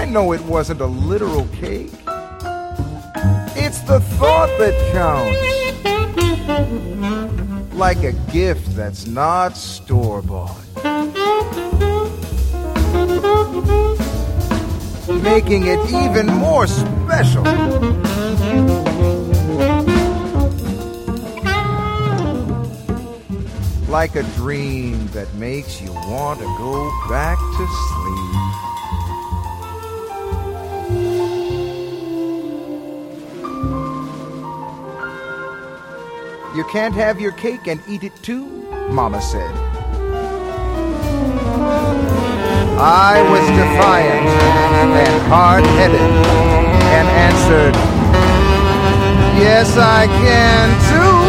know it wasn't a literal cake. It's the thought that counts. Like a gift that's not store-bought. Making it even more special. Like a dream that makes you want to go back to sleep. You can't have your cake and eat it too, Mama said. I was defiant and hard-headed and answered, yes, I can too.